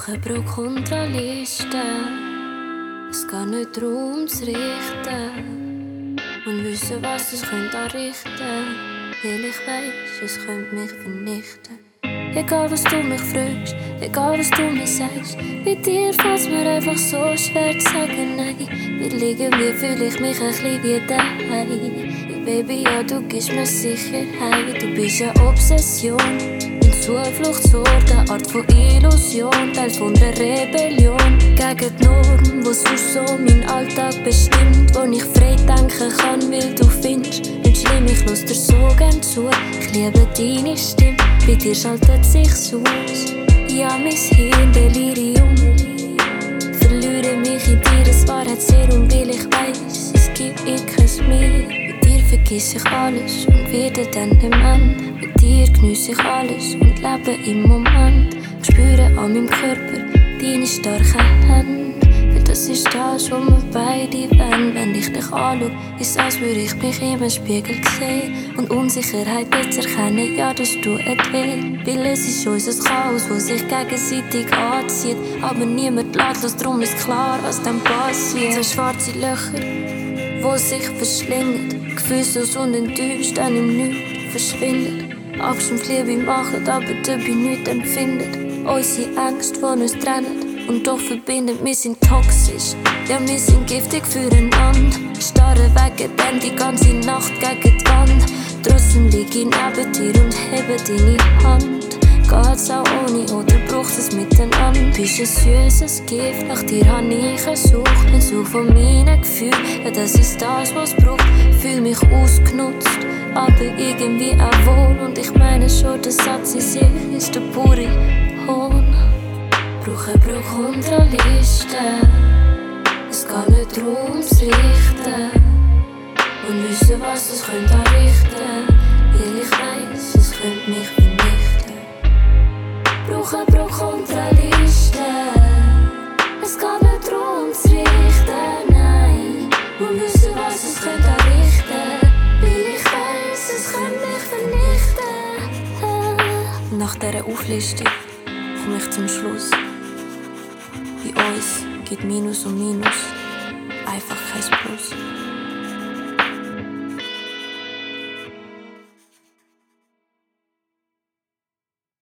brauche Pro-Kontra-Liste. Es geht nicht darum zu richten und wissen, was es könnte anrichten. Weil ich weiss, es könnte mich vernichten. Egal was du mich fragst, egal was du mir sagst, bei dir fällt's mir einfach so schwer zu sagen nein. Weil irgendwie fühle ich mich ein bisschen wie daheim. Baby, ja, du gibst mir Sicherheit. Du bist eine Obsession, ein Zufluchtsort, eine Art von Illusion, Teil von der Rebellion gegen die Norm, wo sonst so mein Alltag bestimmt, wo ich frei denken kann, weil du findest nicht schlimm, ich lass dir so gern zu. Ich liebe deine Stimme, bei dir schaltet sich's aus. Ja, mein Hirn Delirium, verliere mich in dir, es war ein Serum, weil ich weiss, es gibt kein mehr. Mit dir vergiss ich alles und werde dann dem Ende. Mit dir geniesse ich alles und lebe im Moment. Ich spüre an meinem Körper deine starken Hände. Weil das ist das, was wir beide wollen. Wenn ich dich anschaue, ist es, als würde ich mich im Spiegel sehen. Und Unsicherheit jetzt erkennen, ja, das tut weh. Weil es ist unser Chaos, das sich gegenseitig anzieht. Aber niemand lässt los, darum ist klar, was dann passiert. So schwarze Löcher, wo sich verschlingen, gefühlslos und enttäuscht, einem nichts verschwindet. Angst und Liebe machen, aber dabei nichts empfindet. Unsere Ängste, die uns trennen und doch verbinden, wir sind toxisch. Ja, wir sind giftig füreinander. Starren wegen dem die ganze Nacht gegen die Wand. Draussen lieg ich neben dir und hebe deine Hand. Geht's auch ohne oder braucht es miteinander? Bist ein süßes Gift, nach dir hab ich gesucht. Ein Zug von meinen Gefühlen, ja das ist das, was es braucht. Fühl mich ausgenutzt, aber irgendwie auch wohl. Und ich meine schon, der Satz in sich ist der pure Hohn. Brauche Pro-Kontra-Liste. Es geht nicht darum zu richten und wissen, was es könnte anrichten. Weil ich weiss, es könnte mich vernichten. Brauche Pro-Kontra-Liste. Es geht nicht darum zu richten, nein. Und wissen, was es könnte anrichten. Weil ich weiss, es könnte mich vernichten. Nach dieser Auflistung komme ich zum Schluss. Bei uns gibt Minus und Minus einfach kein Plus.